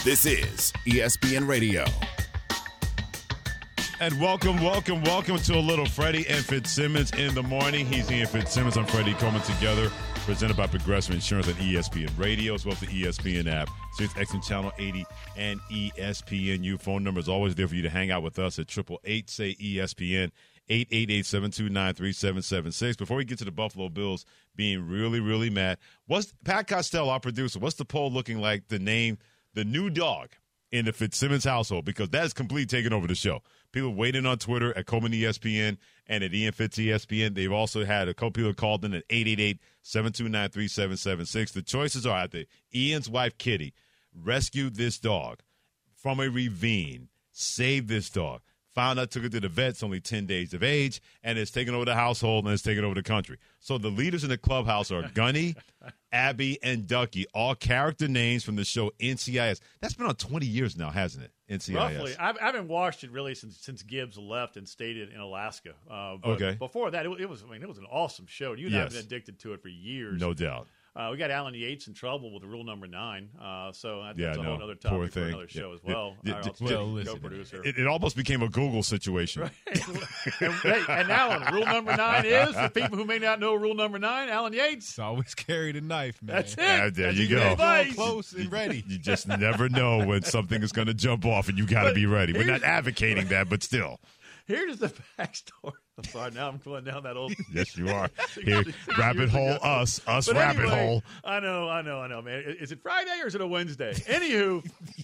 This is ESPN Radio. And welcome to a little Freddie and Fitzsimmons in the morning. He's Ian Fitzsimmons. I'm Freddie Coleman, together, presented by Progressive Insurance on ESPN Radio, as well as the ESPN app, Sirius XM Channel 80, and ESPNU. Phone number is always there for you to hang out with us at 888-SAY-ESPN, 888-729-3776. Before we get to the Buffalo Bills being really, really mad, what's Pat Costello, our producer, what's the poll looking like to name the new dog in the Fitzsimmons household? Because that's completely taken over the show. People waiting on Twitter at Coleman ESPN and at Ian Fitz ESPN. They've also had a couple people called in at 888-729-3776. The choices are either Ian's wife, Kitty, rescued this dog from a ravine, saved this dog, found out, took it to the vet, it's only 10 days of age, and it's taken over the household and it's taken over the country. So the leaders in the clubhouse are Gunny, Abby, and Ducky, all character names from the show NCIS. That's been on 20 years now, hasn't it? NCIS. Roughly. I haven't watched it really since Gibbs left and stayed in Alaska. Okay. Before that, it was an awesome show. You and I have been addicted to it for years. No doubt. We got Alan Yates in trouble with rule number 9, so that's a whole other Poor topic for thing. another show as well. Co-producer. It almost became a Google situation. Right. and Alan, rule number 9 is, for people who may not know rule number 9, Alan Yates. Always carry the knife, man. That's it. There That's you go. Close and ready. You just never know when something is going to jump off, and you got to be ready. We're not advocating that, but still. Here's the backstory. I'm sorry, now I'm going down that old. Yes, you are. Here, rabbit hole, us but rabbit anyway, hole. I know, man. Is it Friday or is it a Wednesday? Anywho,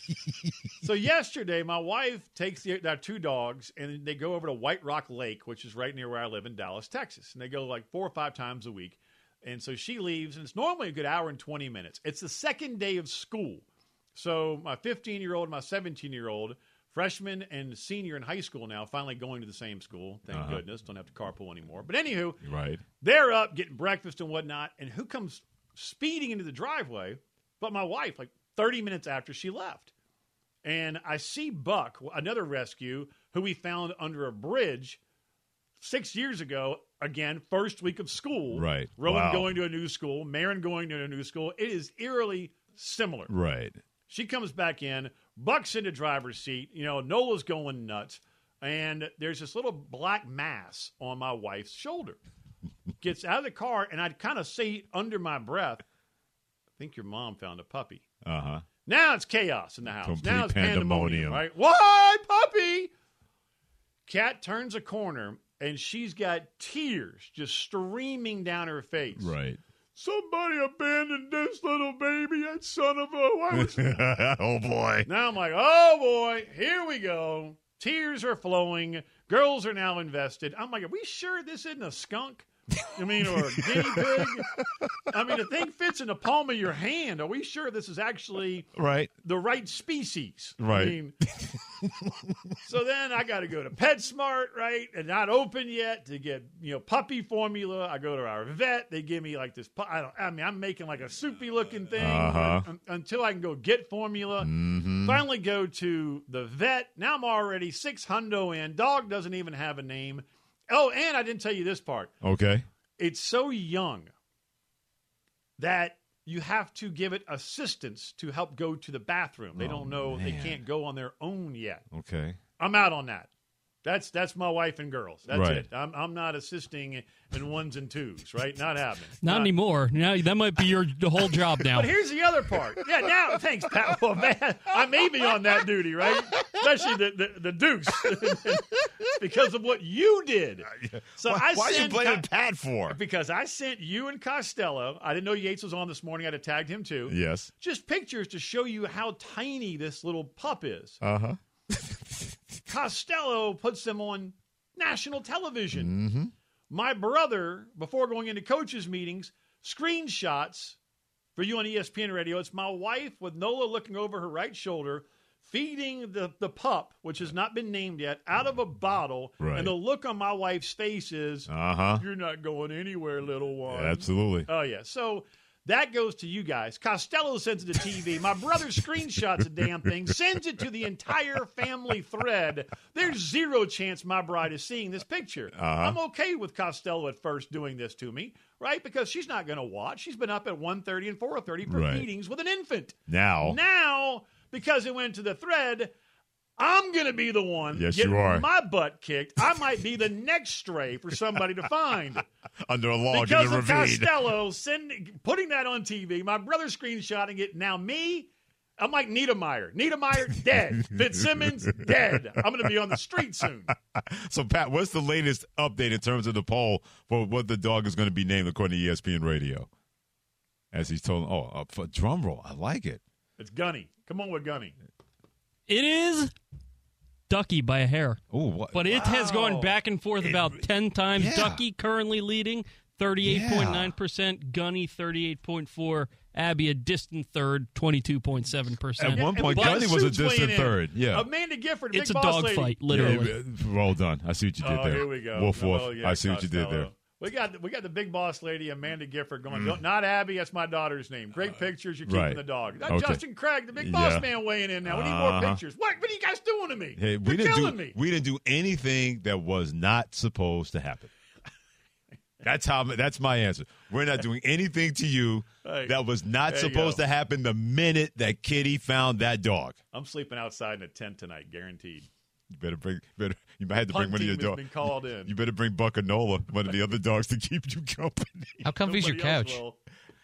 so yesterday my wife takes our 2 dogs and they go over to White Rock Lake, which is right near where I live in Dallas, Texas. And they go like 4 or 5 times a week. And so she leaves, and it's normally a good hour and 20 minutes. It's the second day of school. So my 15-year-old and my 17-year-old, freshman and senior in high school now, finally going to the same school. Thank goodness. Don't have to carpool anymore. But anywho, right. They're up getting breakfast and whatnot, and who comes speeding into the driveway but my wife, like 30 minutes after she left. And I see Buck, another rescue, who we found under a bridge 6 years ago, again, first week of school. Right. Rowan going to a new school, Marin going to a new school. It is eerily similar. Right. She comes back in, Buck's in the driver's seat. You know, Nola's going nuts. And there's this little black mass on my wife's shoulder. Gets out of the car, and I'd kind of say under my breath, I think your mom found a puppy. Uh-huh. Now it's chaos in the house. Complete now it's pandemonium, right? What? Puppy? Cat turns a corner, and she's got tears just streaming down her face. Right. Somebody abandoned this little baby, that son of a... Oh, boy. Now I'm like, oh, boy, here we go. Tears are flowing. Girls are now invested. I'm like, are we sure this isn't a skunk? I mean, or a guinea pig? I mean, the thing fits in the palm of your hand. Are we sure this is actually the right species? Right. I mean, so then I got to go to PetSmart, right? And not open yet to get, puppy formula. I go to our vet. They give me like this. I'm making like a soupy looking thing until I can go get formula. Mm-hmm. Finally go to the vet. Now I'm already $600 in. Dog doesn't even have a name. Oh, and I didn't tell you this part. Okay. It's so young that you have to give it assistance to help go to the bathroom. They don't know. Man. They can't go on their own yet. Okay. I'm out on that. That's my wife and girls. That's right. it. I'm not assisting in ones and twos, right? Not happening. Not anymore. Now that might be the whole job now. But here's the other part. Yeah, now thanks, Pat. Well, man, I may be on that duty, right? Especially the deuce because of what you did. So why are you blaming Pat for? Because I sent you and Costello. I didn't know Yates was on this morning. I'd have tagged him too. Yes. Just pictures to show you how tiny this little pup is. Uh-huh. Costello puts them on national television. Mm-hmm. My brother, before going into coaches' meetings, screenshots for you on ESPN Radio. It's my wife with Nola looking over her right shoulder, feeding the pup, which has not been named yet, out of a bottle. Right. And the look on my wife's face is, you're not going anywhere, little one. Absolutely. Oh, yeah. So that goes to you guys. Costello sends it to TV. My brother screenshots the damn thing, sends it to the entire family thread. There's zero chance my bride is seeing this picture. I'm okay with Costello at first doing this to me, right? Because she's not going to watch. She's been up at 1:30 and 4:30 for feedings with an infant. Now, because it went to the thread, I'm going to be the one Yes, getting you are. my butt kicked. I might be the next stray for somebody to find. Under a log Because in the of ravine. Costello putting that on TV, my brother screenshotting it. Now me, I'm like Niedermeyer. Niedermeyer, dead. Fitzsimmons, dead. I'm going to be on the street soon. So, Pat, what's the latest update in terms of the poll for what the dog is going to be named according to ESPN Radio? As he's told, for drum roll. I like it. It's Gunny. Come on with Gunny. It is Ducky by a hair. Oh, what? But it has gone back and forth about 10 times. Yeah. Ducky currently leading 38.9%. Gunny 38.4%. Abby a distant third, 22.7%. At one point, But Gunny was a Suits weighing distant in. third. Yeah. Amanda Gifford, It's a big boss dog lady. fight, literally. Yeah, well done. I see what you did there. Here we go. Wolf. Oh, yeah, I see what you did there. Costello. We got the big boss lady, Amanda Gifford, going, not Abby, that's my daughter's name. Great pictures, you're keeping Right. the dog. That's Okay. Justin Craig, the big boss Yeah. man weighing in now. We need more pictures. What are you guys doing to me? Hey, You're killing me. We didn't do anything that was not supposed to happen. That's my answer. We're not doing anything to you Hey, that was not there you supposed go. to happen the minute that Kitty found that dog. I'm sleeping outside in a tent tonight, guaranteed. You might have to bring Punt one of your team has dogs. been called in. You better bring Buckanola, one of the other dogs, to keep you company. How comfy's your Nobody else couch? will.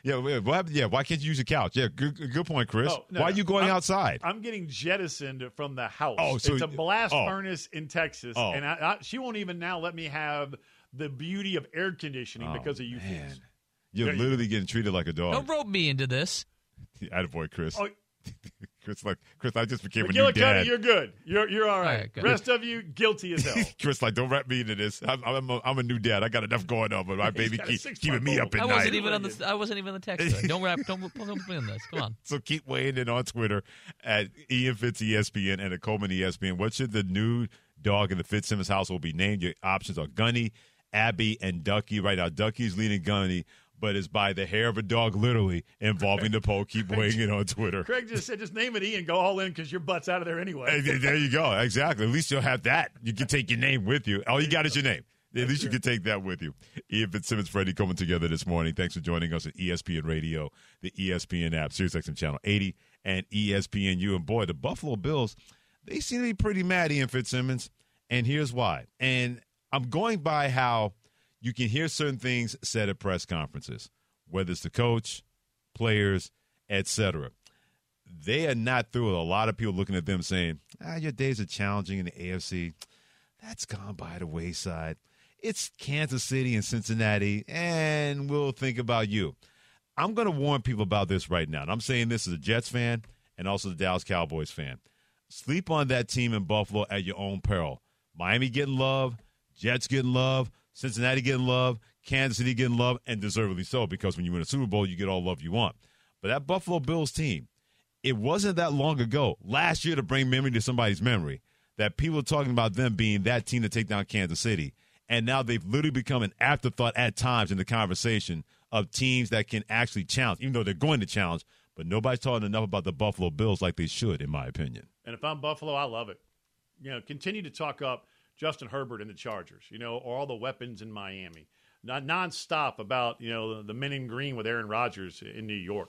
Why can't you use a couch? Yeah, good point, Chris. Oh, no, why are no. you going I'm- outside? I'm getting jettisoned from the house. Oh, so it's a blast oh. furnace in Texas, Oh. and she won't even now let me have the beauty of air conditioning because of you man. fools. You're There you literally getting treated like a dog. Don't rope me into this. Attaboy, Chris. Oh, Chris, I just became a new McGillicuddy, dad. you're good. You're all right. All right, good. Rest of you, guilty as hell. Chris, don't wrap me into this. I'm a new dad. I got enough going on, but my baby got a keep 6-month keeping me old. up at I night. wasn't even on the. I wasn't even on the text thread. Don't put me in this. Come on. So keep weighing in on Twitter at Ian Fitz ESPN and at Coleman ESPN. What should the new dog in the Fitzsimmons household be named? Your options are Gunny, Abby, and Ducky. Right now, Ducky's leading Gunny, but it's by the hair of a dog, literally, involving the poll. Keep weighing in on Twitter. Craig just said, just name it Ian, go all in because your butt's out of there anyway. Hey, there you go. Exactly. At least you'll have that. You can take your name with you. All you got is your name. At least you can take that with you. Ian Fitzsimmons, Freddie coming together this morning. Thanks for joining us at ESPN Radio, the ESPN app, SiriusXM Channel 80, and ESPNU. And boy, the Buffalo Bills, they seem to be pretty mad, Ian Fitzsimmons. And here's why. And I'm going by how you can hear certain things said at press conferences, whether it's the coach, players, etc. They are not through with a lot of people looking at them saying, your days are challenging in the AFC. That's gone by the wayside. It's Kansas City and Cincinnati, and we'll think about you. I'm going to warn people about this right now, and I'm saying this as a Jets fan and also the Dallas Cowboys fan. Sleep on that team in Buffalo at your own peril. Miami getting love, Jets getting love, Cincinnati getting love, Kansas City getting love, and deservedly so, because when you win a Super Bowl, you get all love you want. But that Buffalo Bills team, it wasn't that long ago, last year, to bring memory to somebody's memory, that people are talking about them being that team to take down Kansas City. And now they've literally become an afterthought at times in the conversation of teams that can actually challenge, even though they're going to challenge. But nobody's talking enough about the Buffalo Bills like they should, in my opinion. And if I'm Buffalo, I love it. Continue to talk up Justin Herbert and the Chargers, or all the weapons in Miami. Not nonstop about, the men in green with Aaron Rodgers in New York.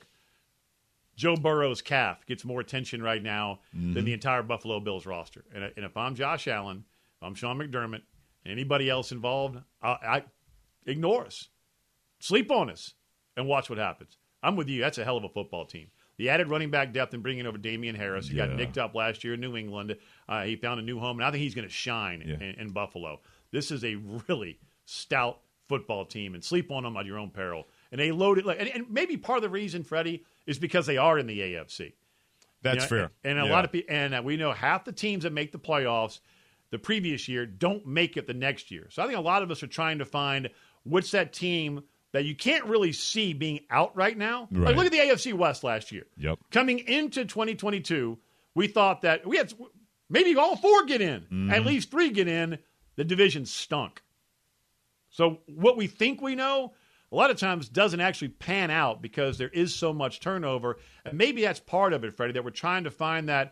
Joe Burrow's calf gets more attention right now than the entire Buffalo Bills roster. And if I'm Josh Allen, if I'm Sean McDermott, and anybody else involved, I ignore us. Sleep on us and watch what happens. I'm with you. That's a hell of a football team. The added running back depth and bringing over Damian Harris, who got nicked up last year in New England. He found a new home, and I think he's going to shine in Buffalo. This is a really stout football team, and sleep on them at your own peril. And they loaded, and maybe part of the reason, Freddie, is because they are in the AFC. That's fair. And a lot of people, and we know half the teams that make the playoffs the previous year don't make it the next year. So I think a lot of us are trying to find what's that team that you can't really see being out right now. Right. Like, look at the AFC West last year. Yep. Coming into 2022, we thought that we had maybe all four get in, at least three get in. The division stunk. So what we think we know, a lot of times doesn't actually pan out because there is so much turnover. And maybe that's part of it, Freddie, that we're trying to find that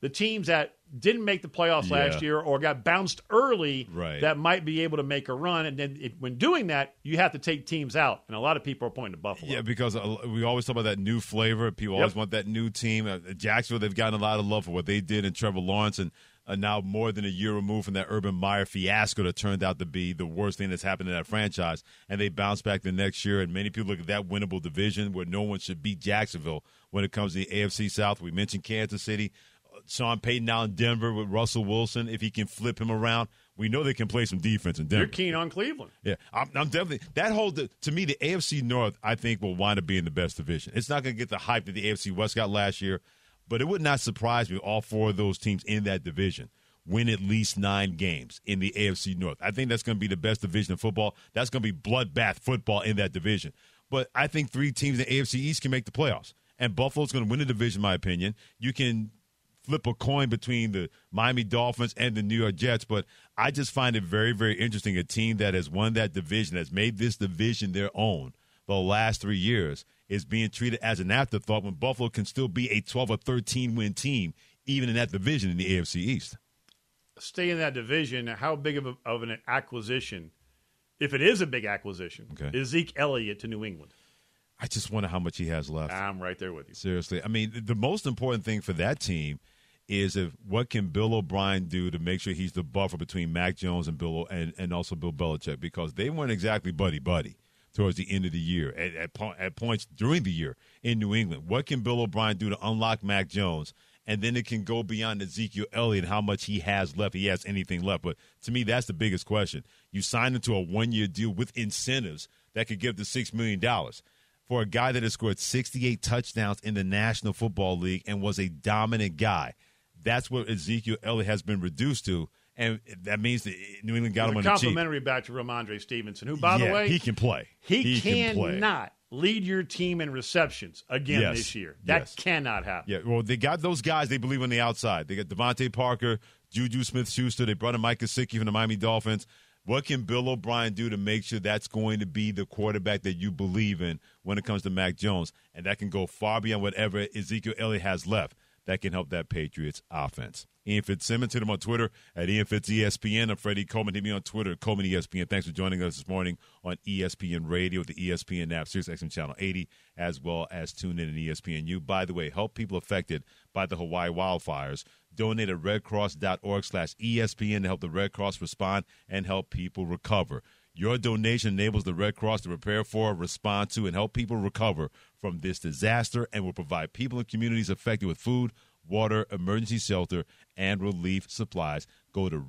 the teams that didn't make the playoffs last year or got bounced early that might be able to make a run. And then when doing that, you have to take teams out. And a lot of people are pointing to Buffalo. Yeah, because we always talk about that new flavor. People always want that new team. Jacksonville, they've gotten a lot of love for what they did in Trevor Lawrence, and now more than a year removed from that Urban Meyer fiasco that turned out to be the worst thing that's happened in that franchise. And they bounced back the next year, and many people look at that winnable division where no one should beat Jacksonville when it comes to the AFC South. We mentioned Kansas City. Sean Payton now in Denver with Russell Wilson. If he can flip him around, we know they can play some defense in Denver. You're keen on Cleveland. Yeah, I'm definitely – that whole – to me, the AFC North, I think, will wind up being the best division. It's not going to get the hype that the AFC West got last year, but it would not surprise me if all four of those teams in that division win at least 9 games in the AFC North. I think that's going to be the best division of football. That's going to be bloodbath football in that division. But I think 3 teams in the AFC East can make the playoffs, and Buffalo's going to win the division, in my opinion. You can – flip a coin between the Miami Dolphins and the New York Jets, but I just find it very, very interesting. A team that has won that division, has made this division their own the last 3 years, is being treated as an afterthought when Buffalo can still be a 12 or 13 win team, even in that division in the AFC East. Stay in that division. How big of an acquisition, if it is a big acquisition, is Zeke Elliott to New England? I just wonder how much he has left. I'm right there with you. Seriously. I mean, the most important thing for that team is what can Bill O'Brien do to make sure he's the buffer between Mac Jones and and also Bill Belichick, because they weren't exactly buddy-buddy towards the end of the year, at points during the year in New England. What can Bill O'Brien do to unlock Mac Jones? And then it can go beyond Ezekiel Elliott, how much he has left, he has anything left. But to me, that's the biggest question. You signed into a 1-year deal with incentives that could give the $6 million. For a guy that has scored 68 touchdowns in the National Football League and was a dominant guy. That's what Ezekiel Elliott has been reduced to, and that means that New England got him on the cheap. Complimentary back to Ramondre Stevenson, who, by the way, he can play. He cannot lead your team in receptions again this year. That cannot happen. Yeah, well, they got those guys they believe on the outside. They got Devontae Parker, Juju Smith-Schuster. They brought in Mike Gesicki from the Miami Dolphins. What can Bill O'Brien do to make sure that's going to be the quarterback that you believe in when it comes to Mac Jones? And that can go far beyond whatever Ezekiel Elliott has left. That can help that Patriots offense. Ian Fitzsimmons, hit him on Twitter at IanFitzESPN. I'm Freddie Coleman. Hit me on Twitter at Coleman ESPN. Thanks for joining us this morning on ESPN Radio, the ESPN app, SiriusXM Channel 80, as well as tune in ESPNU. By the way, help people affected by the Hawaii wildfires. Donate at redcross.org/ESPN to help the Red Cross respond and help people recover. Your donation enables the Red Cross to prepare for, respond to, and help people recover from this disaster, and will provide people in communities affected with food, water, emergency shelter, and relief supplies. Go to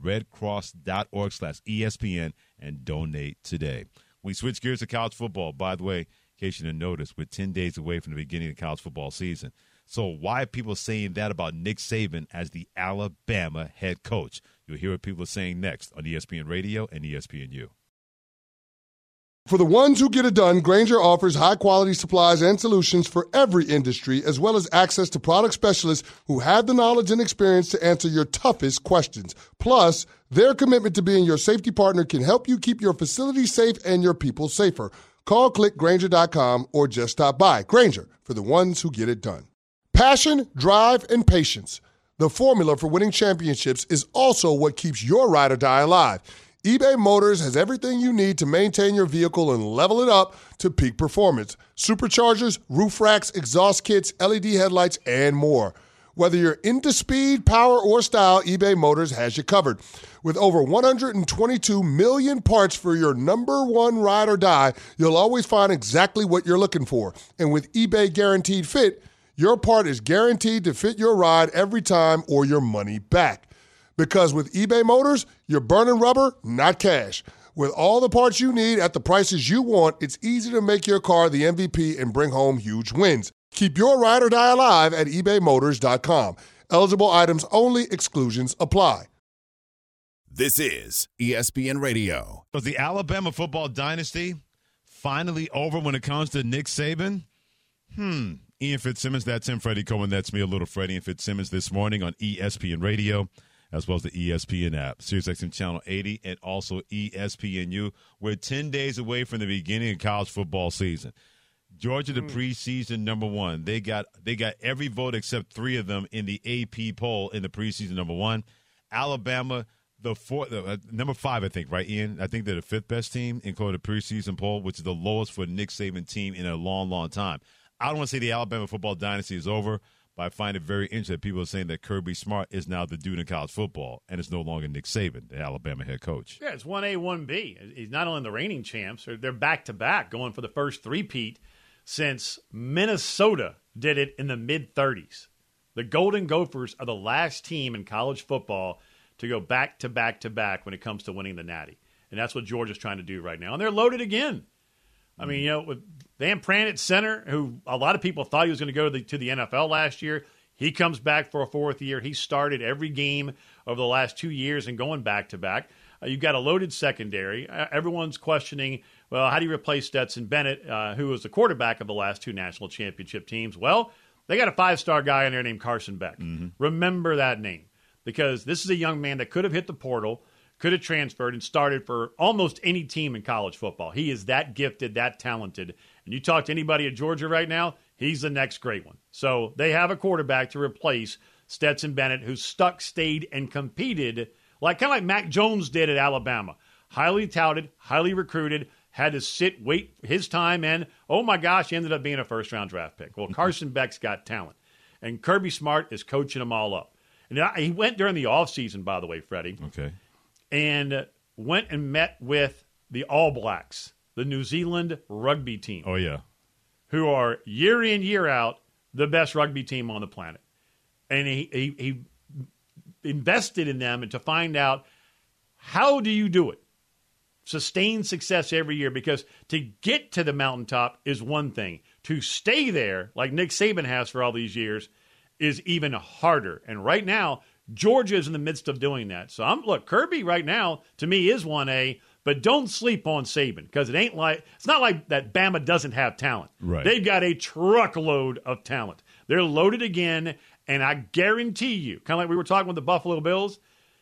redcross.org/ESPN and donate today. We switch gears to college football. By the way, in case you didn't notice, we're 10 days away from the beginning of the college football season. So why are people saying that about Nick Saban as the Alabama head coach? You'll hear what people are saying next on ESPN Radio and ESPNU. For the ones who get it done, Grainger offers high-quality supplies and solutions for every industry, as well as access to product specialists who have the knowledge and experience to answer your toughest questions. Plus, their commitment to being your safety partner can help you keep your facility safe and your people safer. Call, click Grainger.com, or just stop by. Grainger, for the ones who get it done. Passion, drive, and patience. The formula for winning championships is also what keeps your ride or die alive. eBay Motors has everything you need to maintain your vehicle and level it up to peak performance. Superchargers, roof racks, exhaust kits, LED headlights, and more. Whether you're into speed, power, or style, eBay Motors has you covered. With over 122 million parts for your number one ride or die, you'll always find exactly what you're looking for. And with eBay Guaranteed Fit, your part is guaranteed to fit your ride every time or your money back. Because with eBay Motors, you're burning rubber, not cash. With all the parts you need at the prices you want, it's easy to make your car the MVP and bring home huge wins. Keep your ride or die alive at ebaymotors.com. Eligible items only. Exclusions apply. This is ESPN Radio. Was the Alabama football dynasty finally over when it comes to Nick Saban? Ian Fitzsimmons, that's him. Freddie Coleman, that's me, a little Freddie and Fitzsimmons this morning on ESPN Radio, as well as the ESPN app, SiriusXM Channel 80, and also ESPNU. We're 10 days away from the beginning of college football season. Georgia, the preseason number 1. They got every vote except 3 of them in the AP poll in the preseason number 1. Alabama, number 5, I think, right, Ian? I think they're the 5th best team, including the preseason poll, which is the lowest for a Nick Saban team in a long, long time. I don't want to say the Alabama football dynasty is over, but I find it very interesting that people are saying that Kirby Smart is now the dude in college football, and it's no longer Nick Saban, the Alabama head coach. Yeah, it's 1A, 1B. He's not only the reigning champs, they're back-to-back, going for the first three-peat since Minnesota did it in the mid-'30s. The Golden Gophers are the last team in college football to go back-to-back-to-back when it comes to winning the Natty. And that's what Georgia's trying to do right now. And they're loaded again. I mean, with Van Pran at center, who a lot of people thought he was going to go to the NFL last year, he comes back for a 4th year. He started every game over the last 2 years and going back-to-back. You've got a loaded secondary. Everyone's questioning, well, how do you replace Stetson Bennett, who was the quarterback of the last 2 national championship teams? Well, they got a 5-star guy in there named Carson Beck. Remember that name, because this is a young man that could have hit the portal, could have transferred and started for almost any team in college football. He is that gifted, that talented. And you talk to anybody at Georgia right now, he's the next great one. So they have a quarterback to replace Stetson Bennett, who stayed, and competed kind of like Mac Jones did at Alabama. Highly touted, highly recruited, had to wait his time, and, oh my gosh, he ended up being a first-round draft pick. Well, Carson Beck's got talent, and Kirby Smart is coaching them all up. And he went during the offseason, by the way, Freddie. Okay. And went and met with the All Blacks, the New Zealand rugby team. Oh, yeah. Who are year in, year out, the best rugby team on the planet. And he invested in them and to find out, how do you do it? Sustain success every year, because to get to the mountaintop is one thing. To stay there, like Nick Saban has for all these years, is even harder. And right now, Georgia is in the midst of doing that. So look, Kirby right now, to me, is 1A, but don't sleep on Saban, because it's not like that Bama doesn't have talent. Right. They've got a truckload of talent. They're loaded again, and I guarantee you, kind of like we were talking with the Buffalo Bills,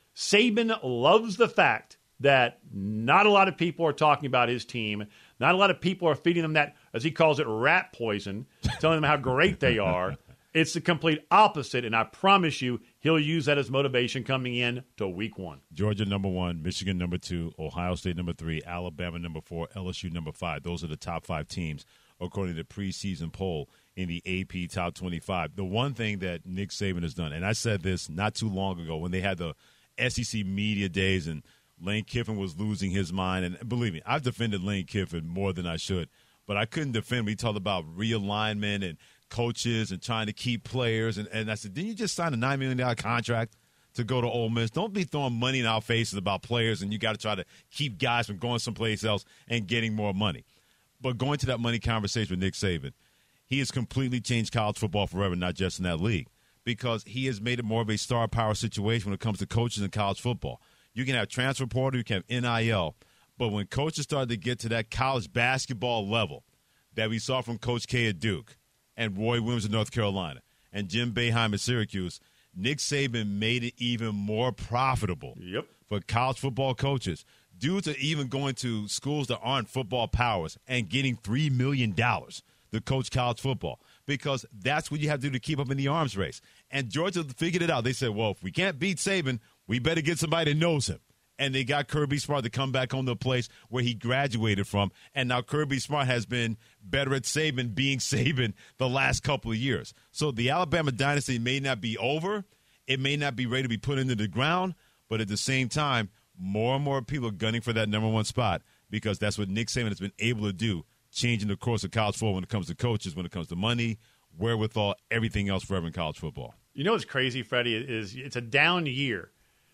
Saban loves the fact that not a lot of people are talking about his team. Not a lot of people are feeding them that, as he calls it, rat poison, telling them how great they are. It's the complete opposite, and I promise you he'll use that as motivation coming in to week 1. Georgia number 1, Michigan number 2, Ohio State number 3, Alabama number 4, LSU number 5. Those are the top 5 teams according to the preseason poll in the AP Top 25. The one thing that Nick Saban has done, and I said this not too long ago when they had the SEC media days and Lane Kiffin was losing his mind. And believe me, I've defended Lane Kiffin more than I should, but I couldn't defend him. He talked about realignment and coaches and trying to keep players. And I said, didn't you just sign a $9 million contract to go to Ole Miss? Don't be throwing money in our faces about players, and you got to try to keep guys from going someplace else and getting more money. But going to that money conversation with Nick Saban, he has completely changed college football forever, not just in that league, because he has made it more of a star power situation when it comes to coaches in college football. You can have transfer portal, you can have NIL, but when coaches started to get to that college basketball level that we saw from Coach K at Duke and Roy Williams in North Carolina and Jim Boeheim at Syracuse, Nick Saban made it even more profitable for college football coaches. Dudes are even going to schools that aren't football powers and getting $3 million to coach college football, because that's what you have to do to keep up in the arms race. And Georgia figured it out. They said, well, if we can't beat Saban, we better get somebody that knows him. And they got Kirby Smart to come back home to a place where he graduated from. And now Kirby Smart has been better at Saban being Saban the last couple of years. So the Alabama dynasty may not be over. It may not be ready to be put into the ground. But at the same time, more and more people are gunning for that number 1 spot, because that's what Nick Saban has been able to do, changing the course of college football when it comes to coaches, when it comes to money, wherewithal, everything else forever in college football. You know what's crazy, Freddie, is it's a down year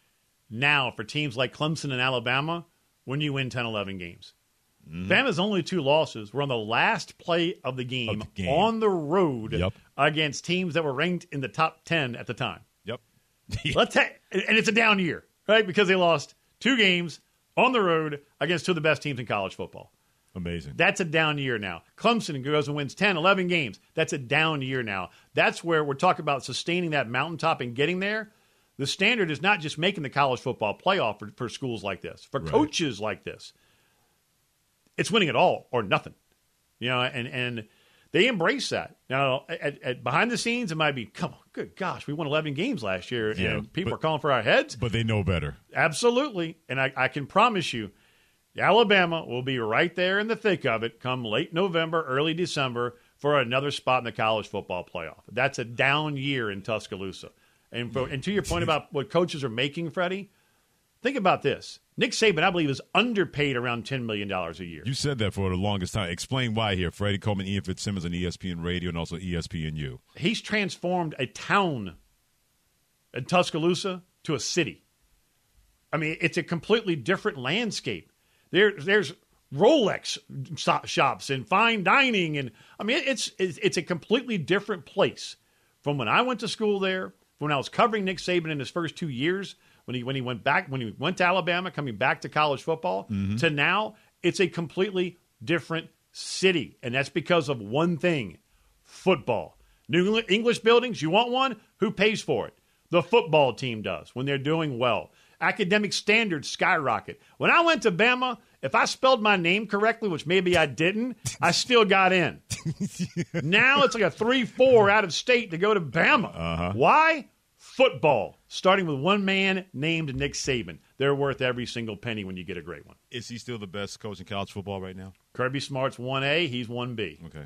now for teams like Clemson and Alabama when you win 10, 11 games. Bama's only 2 losses were on the last play of the game, on the road against teams that were ranked in the top 10 at the time. And it's a down year, right? Because they lost 2 games on the road against 2 of the best teams in college football. Amazing. That's a down year now. Clemson goes and wins 10, 11 games. That's a down year now. That's where we're talking about sustaining that mountaintop and getting there. The standard is not just making the college football playoff for schools like this, for coaches like this. It's winning it all or nothing. You know, and They embrace that. Now, at behind the scenes, it might be, come on, good gosh, we won 11 games last year, and people are calling for our heads. But they know better. Absolutely. And I can promise you, Alabama will be right there in the thick of it come late November, early December for another spot in the college football playoff. That's a down year in Tuscaloosa. And to your point about what coaches are making, Freddie, think about this. Nick Saban, I believe, is underpaid around $10 million a year. You said that for the longest time. Explain why here. Freddie Coleman, Ian Fitzsimmons on ESPN Radio and also ESPNU. He's transformed a town in Tuscaloosa to a city. I mean, it's a completely different landscape. There's Rolex shops and fine dining, and I mean, it's a completely different place from when I went to school there, when I was covering Nick Saban in his first 2 years. When he went to Alabama, coming back to college football, to now, it's a completely different city. And that's because of one thing, football. New English buildings, you want one? Who pays for it? The football team does when they're doing well. Academic standards skyrocket. When I went to Bama, if I spelled my name correctly, which maybe I didn't, I still got in. Now it's like a 3-4 out of state to go to Bama. Why? Football, starting with one man named Nick Saban. They're worth every single penny when you get a great one. Is he still the best coach in college football right now? Kirby Smart's 1A, he's 1B. Okay.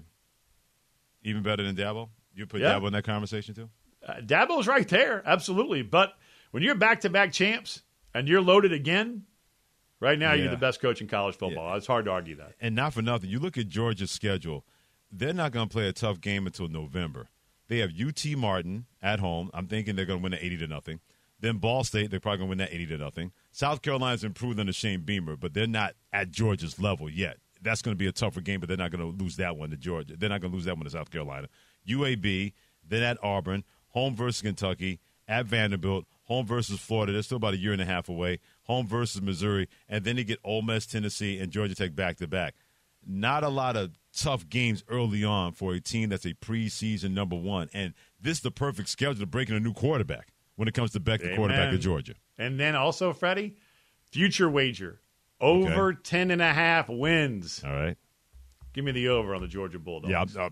Even better than Dabo? You put Dabo in that conversation too? Dabo's right there, absolutely. But when you're back-to-back champs and you're loaded again, right now you're the best coach in college football. Yeah. It's hard to argue that. And not for nothing. You look at Georgia's schedule, they're not going to play a tough game until November. They have UT Martin at home. I'm thinking they're going to win at 80-0. Then Ball State, they're probably going to win that 80-0. South Carolina's improved under Shane Beamer, but they're not at Georgia's level yet. That's going to be a tougher game, but they're not going to lose that one to Georgia. They're not going to lose that one to South Carolina. UAB, then at Auburn, home versus Kentucky, at Vanderbilt, home versus Florida. They're still about a year and a half away. Home versus Missouri, and then they get Ole Miss, Tennessee, and Georgia Tech back-to-back. Not a lot of tough games early on for a team that's a preseason number one. And this is the perfect schedule to break in a new quarterback when it comes to Beck, the quarterback of Georgia. And then also, Freddie, future wager, over 10.5 wins. All right. Give me the over on the Georgia Bulldogs. Yeah,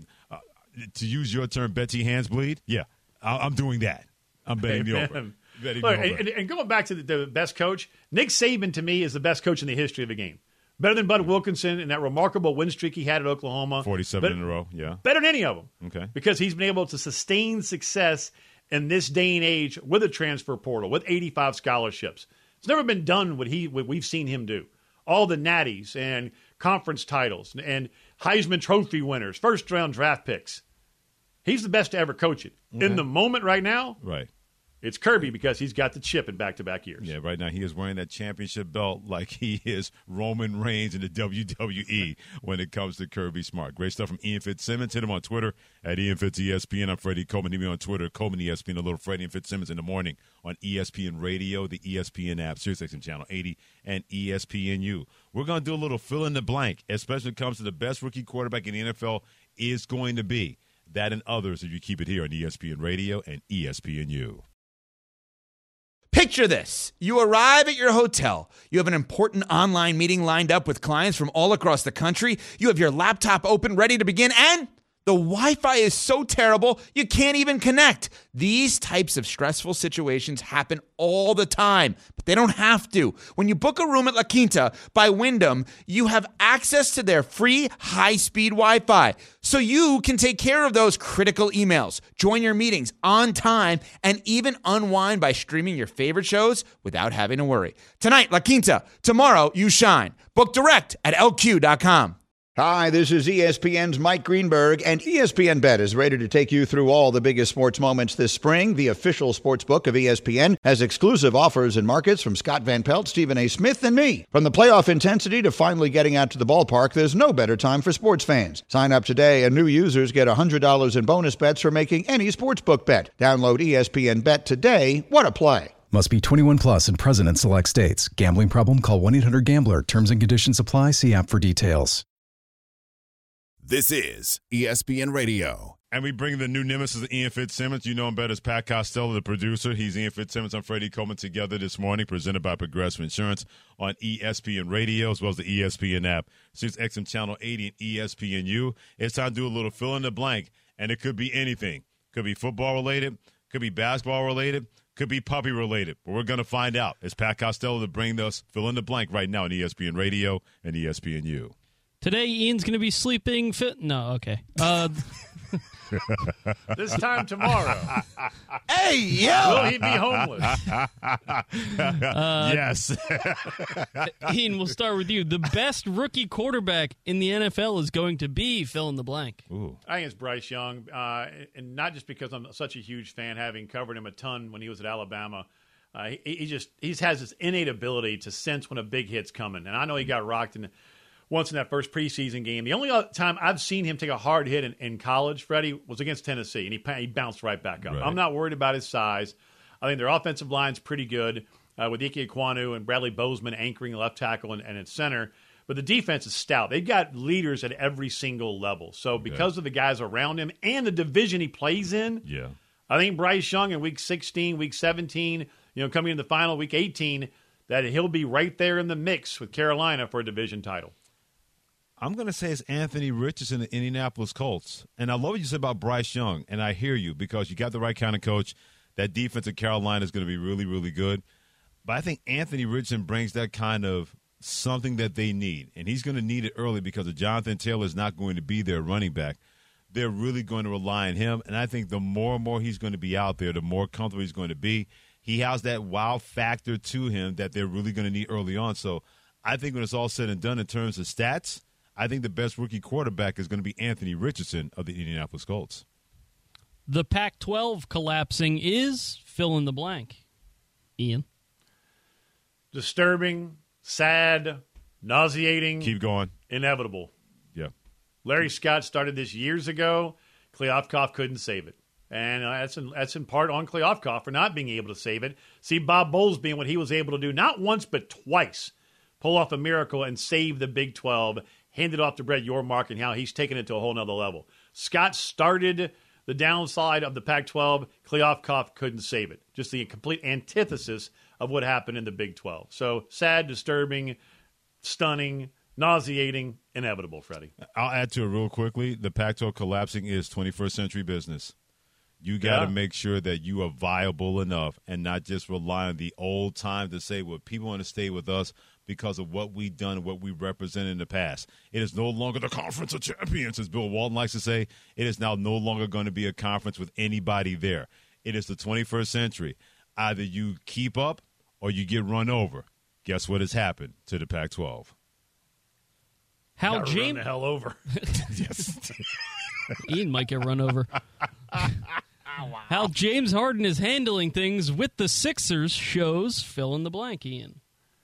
to use your term, Betsy hands bleed? Yeah, I'm doing that. I'm betting the over. Look, and going back to the best coach, Nick Saban, to me, is the best coach in the history of the game. Better than Bud Wilkinson and that remarkable win streak he had at Oklahoma. 47 in a row, yeah. Better than any of them. Okay. Because he's been able to sustain success in this day and age with a transfer portal, with 85 scholarships. It's never been done what we've seen him do. All the natties and conference titles and Heisman Trophy winners, first-round draft picks. He's the best to ever coach it. Okay. In the moment right now, right. It's Kirby because he's got the chip in back-to-back years. Yeah, right now he is wearing that championship belt like he is Roman Reigns in the WWE when it comes to Kirby Smart. Great stuff from Ian Fitzsimmons. Hit him on Twitter at IanFitzESPN. I'm Freddie Coleman. Hit me on Twitter, Coleman ESPN, a little Freddie and Fitzsimmons in the morning on ESPN Radio, the ESPN app, SiriusXM Channel 80, and ESPNU. We're going to do a little fill in the blank, especially when it comes to the best rookie quarterback in the NFL is going to be. That and others if you keep it here on ESPN Radio and ESPNU. Picture this. You arrive at your hotel. You have an important online meeting lined up with clients from all across the country. You have your laptop open, ready to begin, and the Wi-Fi is so terrible, you can't even connect. These types of stressful situations happen all the time, but they don't have to. When you book a room at La Quinta by Wyndham, you have access to their free high-speed Wi-Fi, so you can take care of those critical emails, join your meetings on time, and even unwind by streaming your favorite shows without having to worry. Tonight, La Quinta. Tomorrow, you shine. Book direct at LQ.com. Hi, this is ESPN's Mike Greenberg, and ESPN Bet is ready to take you through all the biggest sports moments this spring. The official sports book of ESPN has exclusive offers and markets from Scott Van Pelt, Stephen A. Smith, and me. From the playoff intensity to finally getting out to the ballpark, there's no better time for sports fans. Sign up today, and new users get $100 in bonus bets for making any sportsbook bet. Download ESPN Bet today. What a play. Must be 21 plus and present in select states. Gambling problem? Call 1-800-GAMBLER. Terms and conditions apply. See app for details. This is ESPN Radio. And we bring the new nemesis of Ian Fitzsimmons. You know him better as Pat Costello, the producer. He's Ian Fitzsimmons. I'm Freddie Coleman together this morning, presented by Progressive Insurance on ESPN Radio as well as the ESPN app. Since XM Channel 80 and ESPNU, it's time to do a little fill in the blank, and it could be anything. Could be football related, could be basketball related, could be puppy related. But we're going to find out. It's Pat Costello to bring us fill in the blank right now on ESPN Radio and ESPNU. Today, Ian's going to be sleeping fit. No, okay. This time tomorrow. Hey, yo! Will he be homeless? Yes. Ian, we'll start with you. The best rookie quarterback in the NFL is going to be fill in the blank. Ooh. I think it's Bryce Young, and not just because I'm such a huge fan, having covered him a ton when he was at Alabama. He has this innate ability to sense when a big hit's coming, and I know he got rocked once in that first preseason game. The only other time I've seen him take a hard hit in college, Freddie, was against Tennessee, and he bounced right back up. Right. I'm not worried about his size. I think their offensive line's pretty good with Ike Ekwonu and Bradley Bozeman anchoring left tackle and at center. But the defense is stout. They've got leaders at every single level. So because of the guys around him and the division he plays in, I think Bryce Young in Week 16, Week 17, coming in the final, Week 18, that he'll be right there in the mix with Carolina for a division title. I'm going to say it's Anthony Richardson, the Indianapolis Colts. And I love what you said about Bryce Young, and I hear you because you got the right kind of coach. That defense at Carolina is going to be really, really good. But I think Anthony Richardson brings that kind of something that they need, and he's going to need it early because if Jonathan Taylor is not going to be their running back, they're really going to rely on him. And I think the more and more he's going to be out there, the more comfortable he's going to be. He has that wow factor to him that they're really going to need early on. So I think when it's all said and done in terms of stats, I think the best rookie quarterback is going to be Anthony Richardson of the Indianapolis Colts. The Pac-12 collapsing is fill in the blank. Ian? Disturbing, sad, nauseating. Keep going. Inevitable. Yeah. Larry Scott started this years ago. Kliavkoff couldn't save it. And that's in part on Kliavkoff for not being able to save it. See Bob Bowles being what he was able to do, not once but twice, pull off a miracle and save the Big 12, hand it off to Brett Yormark, and how he's taken it to a whole nother level. Scott started the downside of the Pac-12. Kliavkoff couldn't save it. Just the complete antithesis of what happened in the Big 12. So sad, disturbing, stunning, nauseating, inevitable, Freddie. I'll add to it real quickly. The Pac-12 collapsing is 21st century business. You got to make sure that you are viable enough and not just rely on the old time to say, well, people want to stay with us because of what we've done and what we represent in the past. It is no longer the Conference of Champions, as Bill Walton likes to say. It is now no longer going to be a conference with anybody there. It is the 21st century. Either you keep up or you get run over. Guess what has happened to the Pac-12? How Run the hell over. Yes. Ian might get run over. How James Harden is handling things with the Sixers shows fill in the blank, Ian.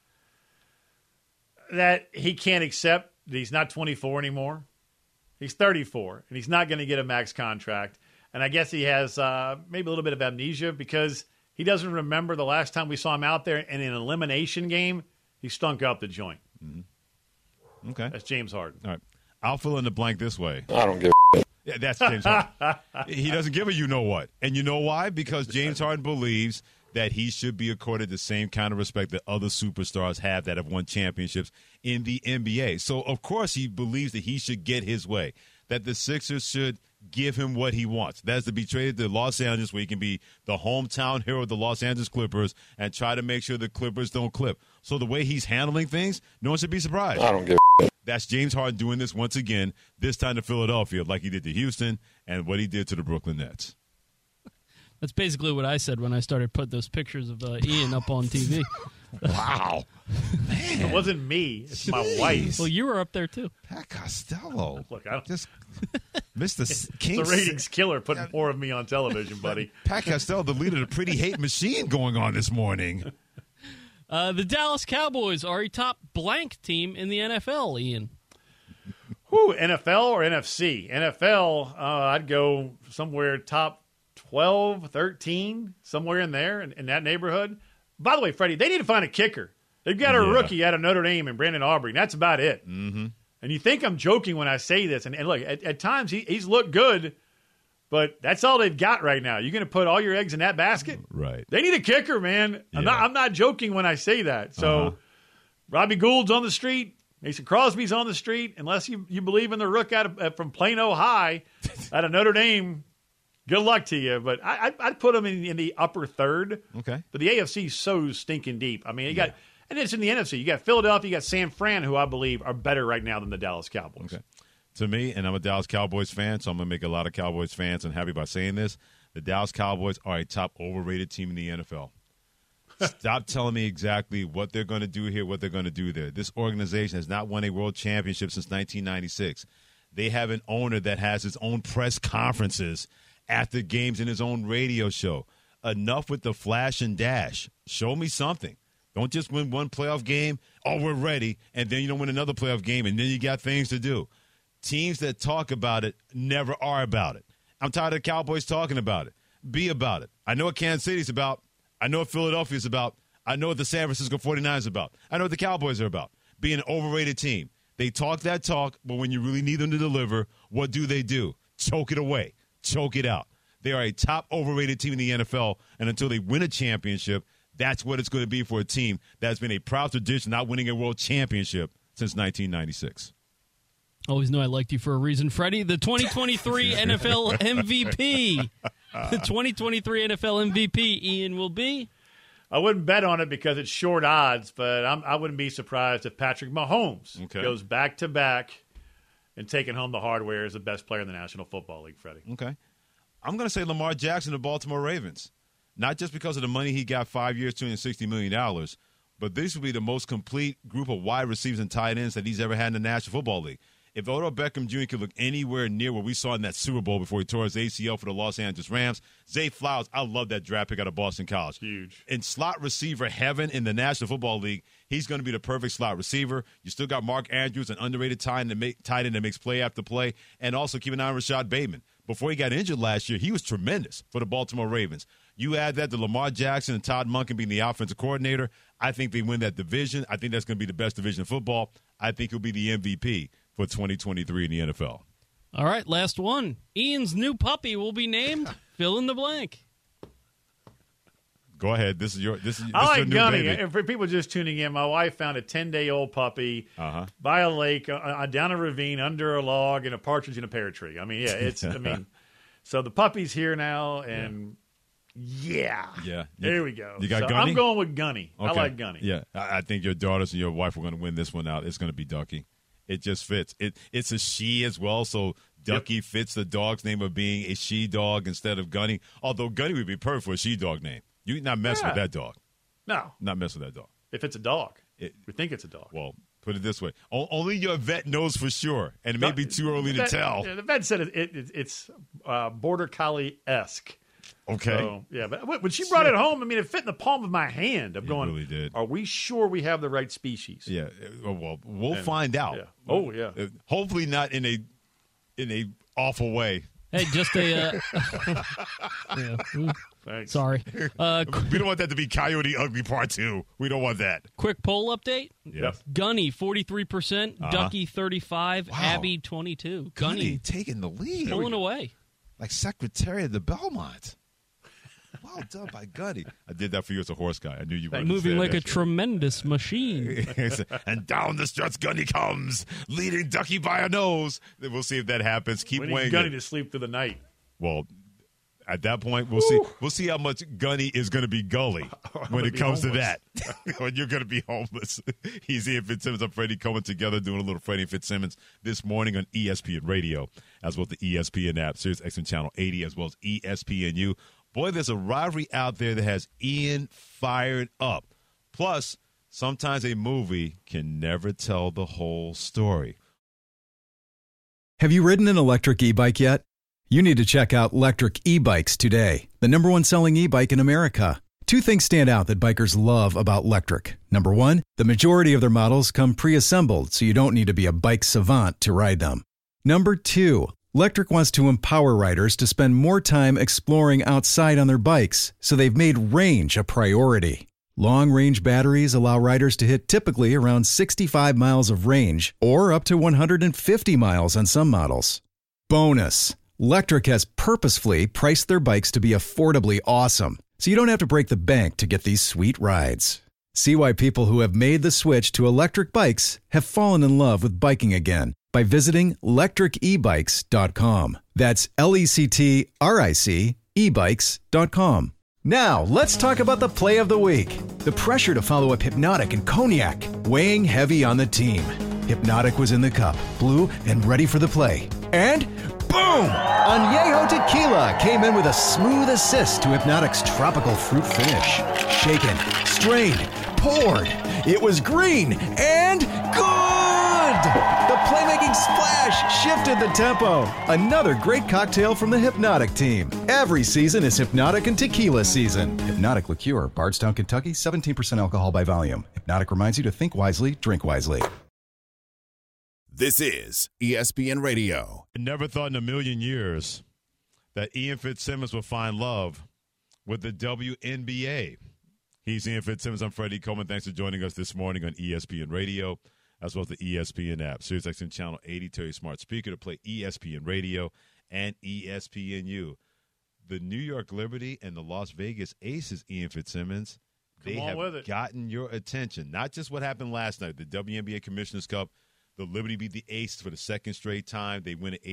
That he can't accept that he's not 24 anymore. He's 34, and he's not going to get a max contract. And I guess he has maybe a little bit of amnesia because he doesn't remember the last time we saw him out there, and in an elimination game, he stunk up the joint. Mm-hmm. Okay. That's James Harden. All right. I'll fill in the blank this way. I don't give a Yeah, that's James Harden. He doesn't give a you-know-what. And you know why? Because James Harden believes that he should be accorded the same kind of respect that other superstars have that have won championships in the NBA. So, of course, he believes that he should get his way, that the Sixers should give him what he wants. That's to be traded to Los Angeles where he can be the hometown hero of the Los Angeles Clippers and try to make sure the Clippers don't clip. So the way he's handling things, no one should be surprised. I don't give a That's James Harden doing this once again, this time to Philadelphia, like he did to Houston and what he did to the Brooklyn Nets. That's basically what I said when I started putting those pictures of Ian up on TV. Wow. Man. It wasn't me. It's my wife. Well, you were up there, too. Pat Costello. Look, I don't, Just Mr. King. it's a ratings killer putting more of me on television, buddy. Pat Costello, the leader of the pretty hate machine going on this morning. The Dallas Cowboys are a top blank team in the NFL, Ian. Whew, NFL or NFC? NFL, I'd go somewhere top 12, 13, somewhere in there, in that neighborhood. By the way, Freddie, they need to find a kicker. They've got a rookie out of Notre Dame and Brandon Aubrey. That's about it. Mm-hmm. And you think I'm joking when I say this. And look, at times he's looked good, But that's all they've got right now. You're going to put all your eggs in that basket? Right. They need a kicker, man. Yeah. I'm not joking when I say that. So Robbie Gould's on the street. Mason Crosby's on the street. Unless you believe in the rook from Plano High out of Notre Dame, good luck to you. But I'd put them in the upper third. Okay. But the AFC is so stinking deep. I mean, you got – and it's in the NFC. You got Philadelphia, you got San Fran, who I believe are better right now than the Dallas Cowboys. Okay. To me, and I'm a Dallas Cowboys fan, so I'm going to make a lot of Cowboys fans unhappy by saying this, the Dallas Cowboys are a top overrated team in the NFL. Stop telling me exactly what they're going to do here, what they're going to do there. This organization has not won a world championship since 1996. They have an owner that has his own press conferences after games and his own radio show. Enough with the flash and dash. Show me something. Don't just win one playoff game, we're ready, and then you don't win another playoff game, and then you got things to do. Teams that talk about it never are about it. I'm tired of the Cowboys talking about it. Be about it. I know what Kansas City's about. I know what Philadelphia's about. I know what the San Francisco 49ers is about. I know what the Cowboys are about. Being an overrated team. They talk that talk, but when you really need them to deliver, what do? Choke it away. Choke it out. They are a top overrated team in the NFL, and until they win a championship, that's what it's going to be for a team that's been a proud tradition, not winning a world championship since 1996. Always knew I liked you for a reason, Freddie. The 2023 NFL MVP. The 2023 NFL MVP, Ian, will be? I wouldn't bet on it because it's short odds, but I wouldn't be surprised if Patrick Mahomes goes back-to-back and taking home the hardware as the best player in the National Football League, Freddie. Okay. I'm going to say Lamar Jackson of Baltimore Ravens. Not just because of the money he got, 5 years, $260 million, but this will be the most complete group of wide receivers and tight ends that he's ever had in the National Football League. If Odell Beckham Jr. could look anywhere near what we saw in that Super Bowl before he tore his ACL for the Los Angeles Rams, Zay Flowers, I love that draft pick out of Boston College. Huge. In slot receiver heaven in the National Football League, he's going to be the perfect slot receiver. You still got Mark Andrews, an underrated tight end that makes play after play, and also keep an eye on Rashad Bateman. Before he got injured last year, he was tremendous for the Baltimore Ravens. You add that to Lamar Jackson and Todd Monken being the offensive coordinator, I think they win that division. I think that's going to be the best division of football. I think he'll be the MVP for 2023 in the NFL. All right, last one. Ian's new puppy will be named fill in the blank. Go ahead. This is your like new Gunny. baby. And for people just tuning in, my wife found a 10-day-old puppy by a lake, down a ravine, under a log, and a partridge in a pear tree. I mean, yeah, it's. I mean, so the puppy's here now, and yeah. There we go. You got so Gunny? I'm going with Gunny. Okay. I like Gunny. Yeah, I think your daughters and your wife are going to win this one out. It's going to be Ducky. It just fits. It's a she as well, so Ducky fits the dog's name of being a she dog instead of Gunny. Although Gunny would be perfect for a she dog name. You not mess with that dog. No. Not mess with that dog. If it's a dog. We think it's a dog. Well, put it this way. Only your vet knows for sure, and it may be too early to tell. The vet said it's Border Collie-esque. Okay. So, yeah, but when she brought it home, I mean, it fit in the palm of my hand. I'm going, really did. Are we sure we have the right species? Yeah. Well, we'll find out. Yeah. Oh, yeah. Hopefully not in a awful way. Hey, just a Thanks. sorry. We don't want that to be Coyote Ugly Part 2. We don't want that. Quick poll update. Yes. Gunny 43%, Ducky 35, Abby 22. Gunny taking the lead. Pulling away. Like Secretary of the Belmont. Well done by Gunny. I did that for you as a horse guy. I knew you were moving like a tremendous machine. And down the struts Gunny comes, leading Ducky by a nose. We'll see if that happens. Keep we need weighing Gunny it. to sleep through the night. Well, at that point, we'll see. We'll see how much Gunny is going to be gully when it comes to that. When you're going to be homeless. He's Ian Fitzsimmons. I'm Freddie Cohen together doing a little Freddie Fitzsimmons this morning on ESPN Radio, as well as the ESPN app, Sirius XM Channel 80, as well as ESPNU. Boy, there's a rivalry out there that has Ian fired up. Plus, sometimes a movie can never tell the whole story. Have you ridden an electric e-bike yet? You need to check out Lectric E-Bikes today, the #1 selling e-bike in America. Two things stand out that bikers love about Lectric. Number one, the majority of their models come pre-assembled, so you don't need to be a bike savant to ride them. Number two, Lectric wants to empower riders to spend more time exploring outside on their bikes, so they've made range a priority. Long-range batteries allow riders to hit typically around 65 miles of range, or up to 150 miles on some models. Bonus! Lectric has purposefully priced their bikes to be affordably awesome, so you don't have to break the bank to get these sweet rides. See why people who have made the switch to electric bikes have fallen in love with biking again by visiting lectricebikes.com. That's LECTRIC ebikes.com. Now, let's talk about the play of the week. The pressure to follow up Hypnotic and Cognac, weighing heavy on the team. Hypnotic was in the cup, blue, and ready for the play. And boom! Añejo Tequila came in with a smooth assist to Hypnotic's tropical fruit finish. Shaken, strained, poured. It was green and good! The playmaking splash shifted the tempo. Another great cocktail from the Hypnotic team. Every season is Hypnotic and Tequila season. Hypnotic Liqueur, Bardstown, Kentucky, 17% alcohol by volume. Hypnotic reminds you to think wisely, drink wisely. This is ESPN Radio. I never thought in a million years that Ian Fitzsimmons would find love with the WNBA. He's Ian Fitzsimmons. I'm Freddie Coleman. Thanks for joining us this morning on ESPN Radio, as well as the ESPN app. SiriusXM Channel 80, tell your smart speaker to play ESPN Radio and ESPNU. The New York Liberty and the Las Vegas Aces, Ian Fitzsimmons, they have gotten your attention. Not just what happened last night, the WNBA Commissioner's Cup. The Liberty beat the Aces for the second straight time. They win it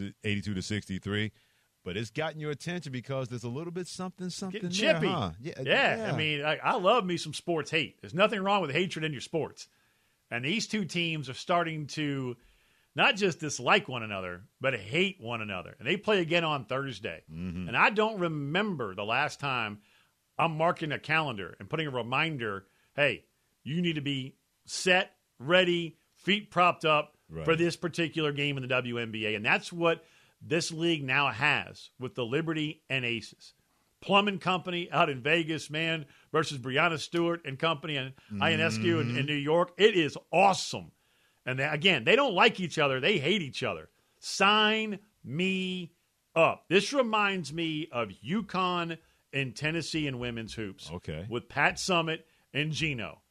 82-63. But it's gotten your attention because there's a little bit something Getting there, chippy. huh? Yeah. I mean, I love me some sports hate. There's nothing wrong with hatred in your sports. And these two teams are starting to not just dislike one another, but hate one another. And they play again on Thursday. Mm-hmm. And I don't remember the last time I'm marking a calendar and putting a reminder, hey, you need to be set, ready, feet propped up for this particular game in the WNBA. And that's what this league now has with the Liberty and Aces. Plum and Company out in Vegas, man, versus Breanna Stewart and Company and Ionescu in New York. It is awesome. And again, they don't like each other. They hate each other. Sign me up. This reminds me of UConn and Tennessee in women's hoops. Okay. With Pat Summitt and Gino.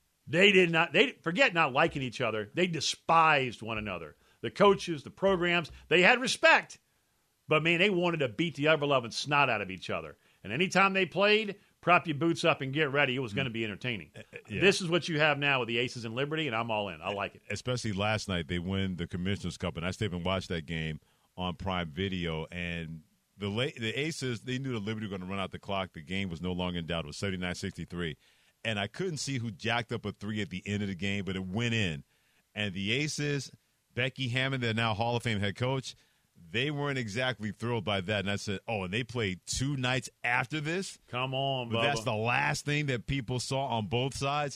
They forget not liking each other. They despised one another. The coaches, the programs, they had respect. But, man, they wanted to beat the ever-loving snot out of each other. And anytime they played, prop your boots up and get ready. It was going to be entertaining. Yeah. This is what you have now with the Aces and Liberty, and I'm all in. I like it. Especially last night, they win the Commissioner's Cup, and I stayed and watched that game on Prime Video. And the Aces, they knew the Liberty were going to run out the clock. The game was no longer in doubt. It was 79-63. And I couldn't see who jacked up a three at the end of the game, but it went in. And the Aces, Becky Hammond, their now Hall of Fame head coach, they weren't exactly thrilled by that. And I said, oh, and they played 2 nights after this? Come on, but Bubba. That's the last thing that people saw on both sides?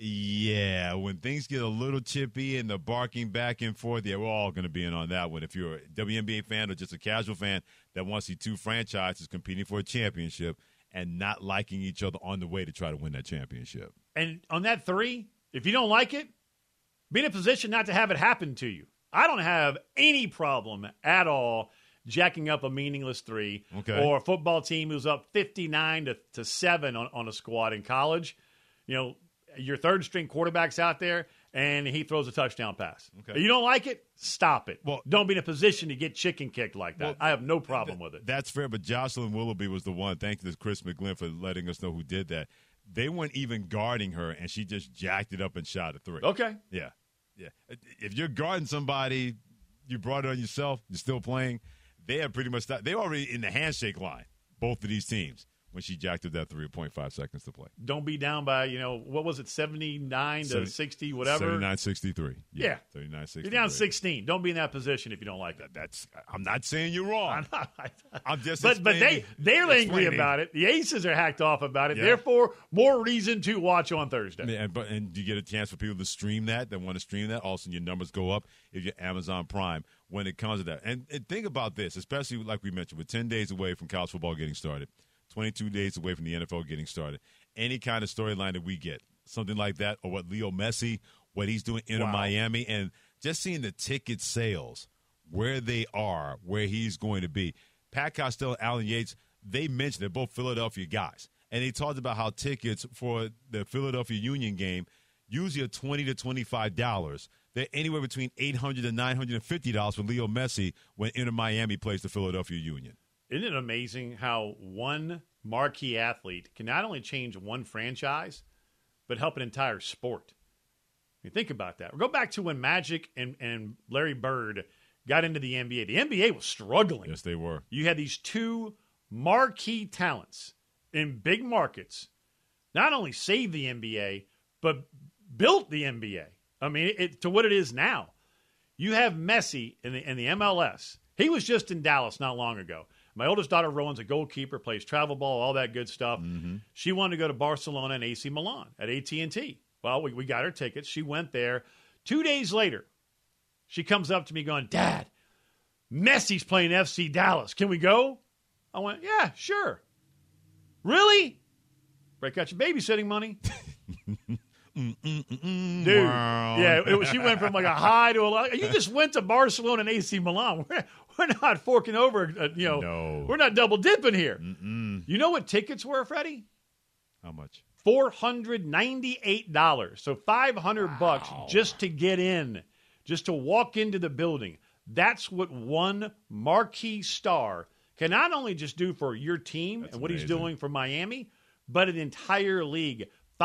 Yeah, when things get a little chippy and the barking back and forth, yeah, we're all going to be in on that one. If you're a WNBA fan or just a casual fan that wants to see 2 franchises competing for a championship and not liking each other on the way to try to win that championship. And on that 3, if you don't like it, be in a position not to have it happen to you. I don't have any problem at all jacking up a meaningless 3 or a football team who's up 59-7 on a squad in college. You know, your third-string quarterback's out there, and he throws a touchdown pass. Okay. You don't like it? Stop it. Well, don't be in a position to get chicken kicked like that. Well, I have no problem with it. That's fair, but Jocelyn Willoughby was the one. Thank you to Chris McGlynn for letting us know who did that. They weren't even guarding her, and she just jacked it up and shot a 3. Okay. Yeah. If you're guarding somebody, you brought it on yourself, you're still playing, they have pretty much – they were already in the handshake line, both of these teams, when she jacked up that 3.5 seconds to play. Don't be down by, what was it, 79-60, whatever? 79-63. Yeah. 79-63. You're down 16. Don't be in that position if you don't like it. I'm not saying you're wrong. I'm just But they're angry about it. The Aces are hacked off about it. Yeah. Therefore, more reason to watch on Thursday. And you get a chance for people to stream that want to stream that. All of a sudden, your numbers go up if you're Amazon Prime when it comes to that. And think about this, especially like we mentioned, we're 10 days away from college football getting started. 22 days away from the NFL getting started. Any kind of storyline that we get, something like that, or what Leo Messi, what he's doing in Miami, and just seeing the ticket sales, where they are, where he's going to be. Pat Costello and Alan Yates, they mentioned they're both Philadelphia guys, and they talked about how tickets for the Philadelphia Union game usually are $20 to $25. they're anywhere between $800 and $950 for Leo Messi when Inter Miami plays the Philadelphia Union. Isn't it amazing how one marquee athlete can not only change one franchise, but help an entire sport? You think about that. Go back to when Magic and Larry Bird got into the NBA. The NBA was struggling. Yes, they were. You had these two marquee talents in big markets, not only saved the NBA, but built the NBA. I mean, to what it is now. You have Messi in the MLS. He was just in Dallas not long ago. My oldest daughter, Rowan's a goalkeeper, plays travel ball, all that good stuff. Mm-hmm. She wanted to go to Barcelona and AC Milan at AT&T. Well, we got her tickets. She went there. 2 days later, she comes up to me going, Dad, Messi's playing FC Dallas. Can we go? I went, yeah, sure. Really? Break out your babysitting money. Dude, yeah, she went from like a high to a low. You just went to Barcelona and AC Milan. We're not forking over, No. We're not double dipping here. Mm-mm. You know what tickets were, Freddie? How much? $498. So $500 just to get in, just to walk into the building. That's what one marquee star can not only just do for your team and what he's doing for Miami, but an entire league.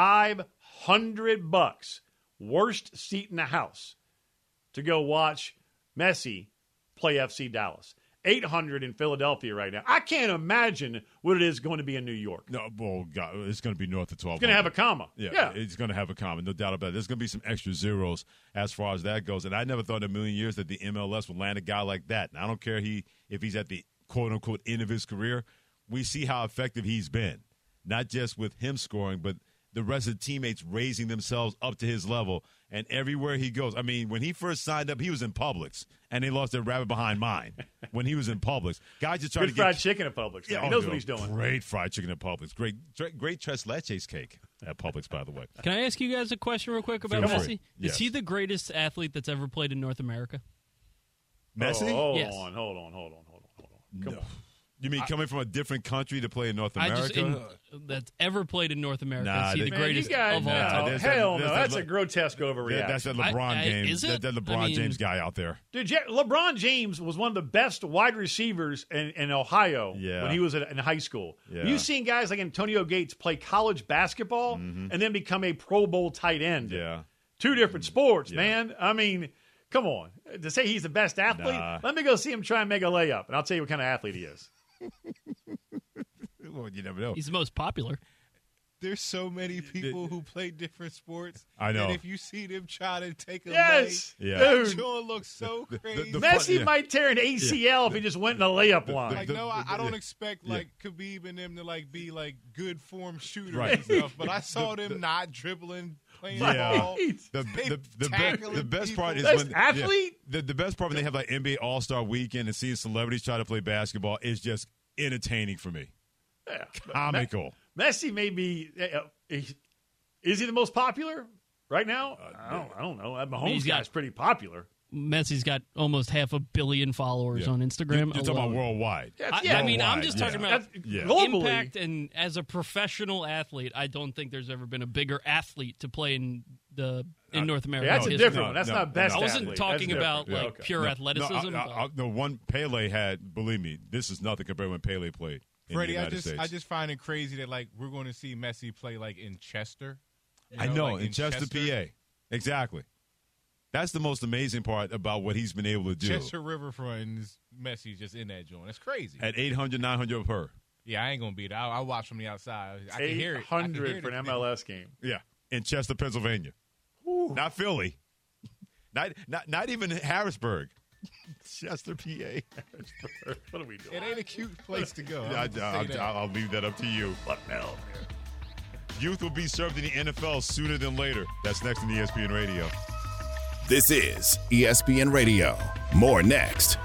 $500. Worst seat in the house to go watch Messi play FC Dallas. $800 in Philadelphia right now. I can't imagine what it is going to be in New York. No, well, God, it's going to be north of 12. It's going to have a comma. Yeah, it's going to have a comma, no doubt about it. There's going to be some extra zeros as far as that goes. And I never thought in a million years that the MLS would land a guy like that. And I don't care if he's at the quote-unquote end of his career. We see how effective he's been, not just with him scoring, but the rest of the teammates raising themselves up to his level. And everywhere he goes, I mean, when he first signed up, he was in Publix, and they lost their rabbit behind mine when he was in Publix. Guys just trying Good to fried chicken at Publix. Yeah, he knows what he's doing. Great fried chicken at Publix. Great tres leches cake at Publix, by the way. Can I ask you guys a question real quick about Feel Messi? free. Is Yes. he the greatest athlete that's ever played in North America? Messi? Hold Yes. on. Come on. You mean coming from a different country to play in North America? That's ever played in North America. Nah, is he the man, greatest you guys, of all no, time? there's hell that- no. there's That's that- a grotesque overreaction. That's that LeBron James. is it? That LeBron I mean- James guy out there. Dude, LeBron James was one of the best wide receivers in Ohio when he was in high school. Yeah. You've seen guys like Antonio Gates play college basketball and then become a Pro Bowl tight end. Yeah. Two different sports, man. I mean, come on. To say he's the best athlete, Nah. let me go see him try and make a layup, and I'll tell you what kind of athlete he is. Well, you never know. He's the most popular. There's so many people who play different sports. I know. And if you see them try to take a Yes, Yeah. dude. lay, Sean looks so crazy. the Messi yeah. might tear an ACL if he just went in the layup line. Like, no, I don't expect like Khabib and them to like be like good form shooters Right. and stuff. But I saw them not dribbling, playing Yeah. ball. The best part is Best when athlete? the best part when they have like NBA All-Star Weekend and seeing celebrities try to play basketball is just entertaining for me. Yeah. Comical. Messi may be. Is he the most popular right now? I don't know. Mahomes he's got- guy's pretty popular. Messi's got almost 500 million followers on Instagram. You're talking about alone. worldwide. I mean, I'm just talking about globally. impact, and as a professional athlete, I don't think there's ever been a bigger athlete to play in North America. that's a history. different one. That's not best. I wasn't athlete. talking That's about different. like Okay. pure athleticism. The one Pele had, believe me, this is nothing compared to when Pele played in Freddie, the I United States. just find it crazy that like we're going to see Messi play like in Chester. You I know, like, in Chester, PA. Exactly. That's the most amazing part about what he's been able to do. Chester Riverfront and Messi's just in that joint. That's crazy. At 800, 900 per. Yeah, I ain't gonna beat it. I'll watch from the outside. I can hear it. I can hear 800 for an it. MLS game. Yeah, in Chester, Pennsylvania. Not Philly. Not even Harrisburg. Chester, PA. What are we doing? It ain't a cute place to go. I'll leave that up to you. Youth will be served in the NFL sooner than later. That's next on ESPN Radio. This is ESPN Radio. More next.